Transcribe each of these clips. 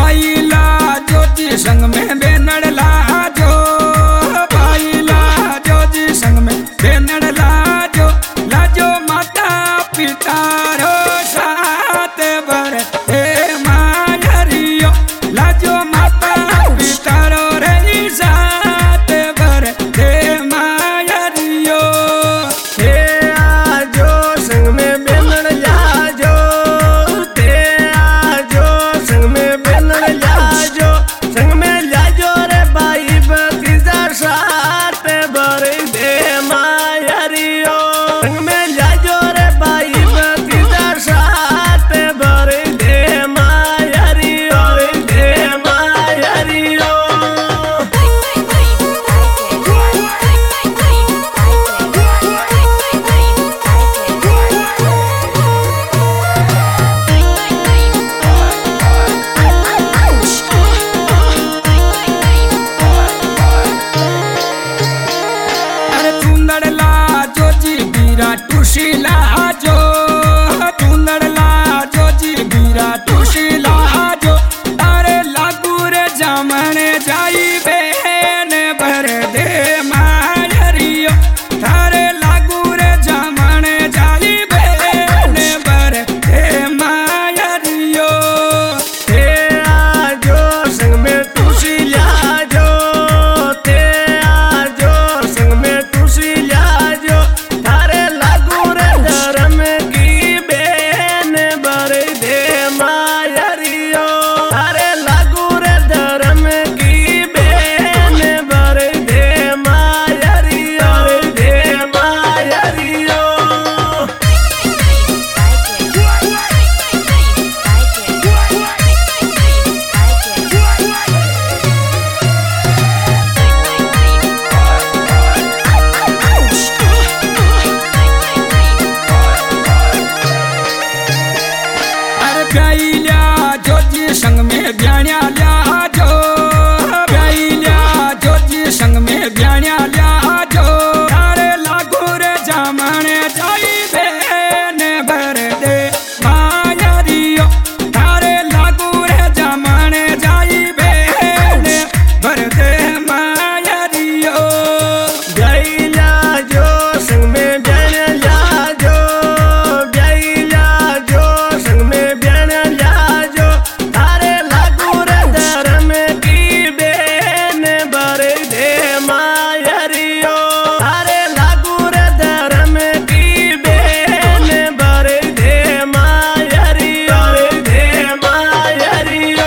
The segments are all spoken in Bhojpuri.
भाई लाजो जी संग में बेनड़ लाजो, भाई लाजो जी संग में बेनड़ लाजो, लाजो माता पिता रो साथ भर हे मायरियो, लाजो माता पिता रो रे साथ भर हे मायरियो। हे आजो संग में बेनड़ लाजो, ते आजो संग में बेनड़ लाजो, संग में लाजो रे भाई भतीजा साथ भर दे मायरियो, संग में लाजो रे भाई भतीजा साथ भर दे मायरियो, दे मायरियो। अरे चुंदड़ लाजो जी बीरा टूसी लाजो, चुंदड़ लाजो जी बीरा टूसी लाजो, तारे लागू रे जामने जाई बेन भर दे मायरियो, तारे लागू रे जामने जाई बेन भर दे मायरियो। ते आजो संग में तुसी लाजो, ते आजो संग में तुसी लाजो, थारे लागू रे धर्म की बेन भर दे मायरियो, थारे लागू रे धर्म की बेन भर दे मायरियो, दे मायरियो। अरे ब्याई लाजो जी संग में ब्याण्या लाजो, ब्याई लाजो जी संग में ब्याण्या लाजो, तारे लागू रे जामने जाई बेन भर दे मायरियो, तारे लागू रे जामने जाई बेन भर दे मायरियो। ब्याई लाजो संग में ब्याण लाजो, ब्याई लाजो संग में ब्याण लाजो, थारे लागू रे धर्म की बेन भर दे मायरियो, थारे लागू रे धर्म की बेन भर दे मायरियो, दे मायरियो।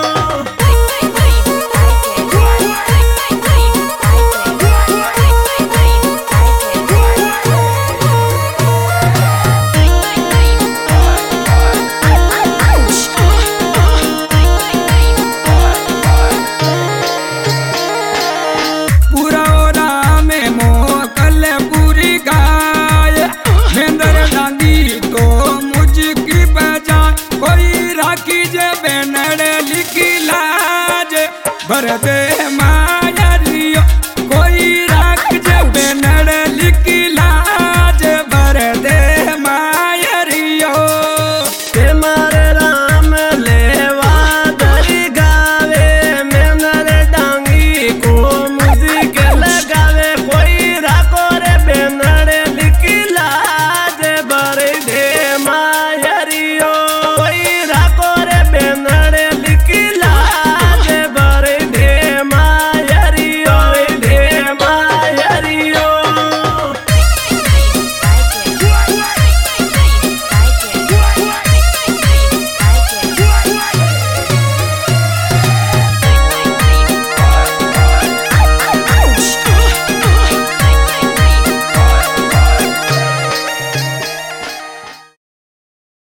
पूरा ओरा में मोकल पूरी गाय, मेंदर डांगी तो मुझकी बजाय, कोई राखी जे बेनड़ लिखी लाज भर दे